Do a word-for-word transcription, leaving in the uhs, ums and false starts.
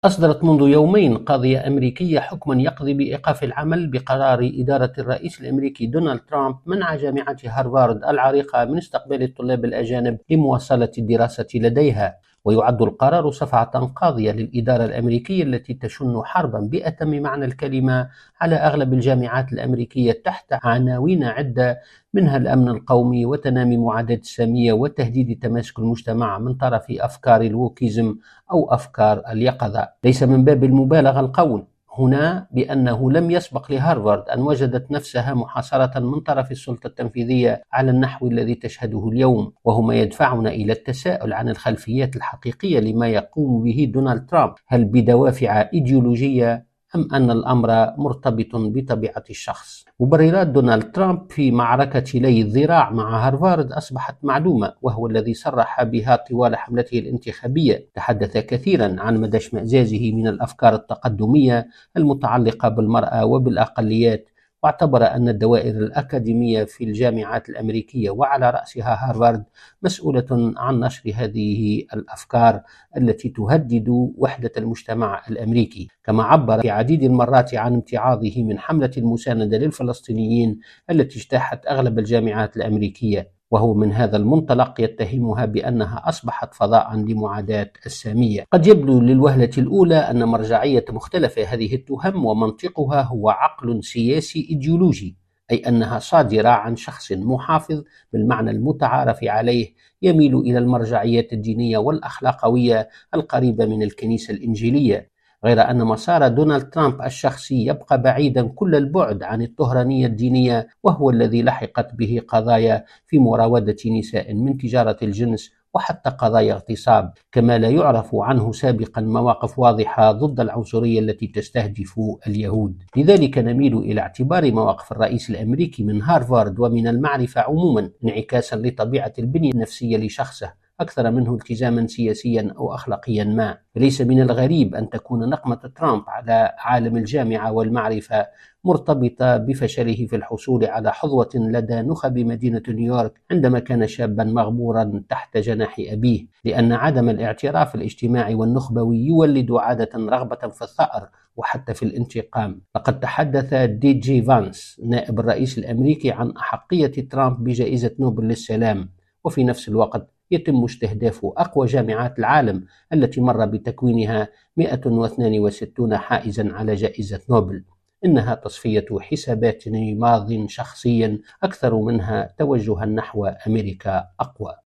أصدرت منذ يومين قاضية أمريكية حكما يقضي بإيقاف العمل بقرار إدارة الرئيس الأمريكي دونالد ترامب منع جامعة هارفارد العريقة من استقبال الطلاب الأجانب لمواصلة الدراسة لديها. ويعد القرار صفعة قاضية للإدارة الأمريكية التي تشن حربا بأتم معنى الكلمة على أغلب الجامعات الأمريكية تحت عناوين عدة، منها الأمن القومي وتنامي معاداة السامية وتهديد تماسك المجتمع من طرف أفكار الووكيزم أو أفكار اليقظة. ليس من باب المبالغة القول هنا بأنه لم يسبق لهارفارد أن وجدت نفسها محاصرة من طرف السلطة التنفيذية على النحو الذي تشهده اليوم، وهو ما يدفعنا إلى التساؤل عن الخلفيات الحقيقية لما يقوم به دونالد ترامب، هل بدوافع إيديولوجية أم أن الأمر مرتبط بطبيعة الشخص؟ مبررات دونالد ترامب في معركة لي الذراع مع هارفارد أصبحت معلومة، وهو الذي صرح بها طوال حملته الانتخابية. تحدث كثيرا عن مدى اشمئزازه من الأفكار التقدمية المتعلقة بالمرأة وبالأقليات، واعتبر أن الدوائر الأكاديمية في الجامعات الأمريكية وعلى رأسها هارفارد مسؤولة عن نشر هذه الأفكار التي تهدد وحدة المجتمع الأمريكي. كما عبر في عديد المرات عن امتعاضه من حملة المساندة للفلسطينيين التي اجتاحت أغلب الجامعات الأمريكية، وهو من هذا المنطلق يتهمها بأنها أصبحت فضاء لمعاداة السامية. قد يبدو للوهلة الأولى أن مرجعية مختلف هذه التهم ومنطقها هو عقل سياسي إيديولوجي، أي أنها صادرة عن شخص محافظ بالمعنى المتعارف عليه يميل إلى المرجعيات الدينية والأخلاقوية القريبة من الكنيسة الإنجيلية، غير أن مسار دونالد ترامب الشخصي يبقى بعيدا كل البعد عن الطهرانية الدينية، وهو الذي لحقت به قضايا في مراودة نساء من تجارة الجنس وحتى قضايا اغتصاب، كما لا يعرف عنه سابقا مواقف واضحة ضد العنصرية التي تستهدف اليهود. لذلك نميل إلى اعتبار مواقف الرئيس الأمريكي من هارفارد ومن المعرفة عموما انعكاسا لطبيعة البنية النفسية لشخصه أكثر منه التزاما سياسيا أو أخلاقيا ما. ليس من الغريب أن تكون نقمة ترامب على عالم الجامعة والمعرفة مرتبطة بفشله في الحصول على حظوة لدى نخب مدينة نيويورك عندما كان شابا مغمورا تحت جناح أبيه، لأن عدم الاعتراف الاجتماعي والنخبوي يولد عادة رغبة في الثأر وحتى في الانتقام. لقد تحدث دي جي فانس نائب الرئيس الأمريكي عن أحقية ترامب بجائزة نوبل للسلام، وفي نفس الوقت يتم استهداف أقوى جامعات العالم التي مر بتكوينها مئة واثنين وستين حائزا على جائزة نوبل. إنها تصفية حسابات ماض شخصي أكثر منها توجها نحو أمريكا أقوى.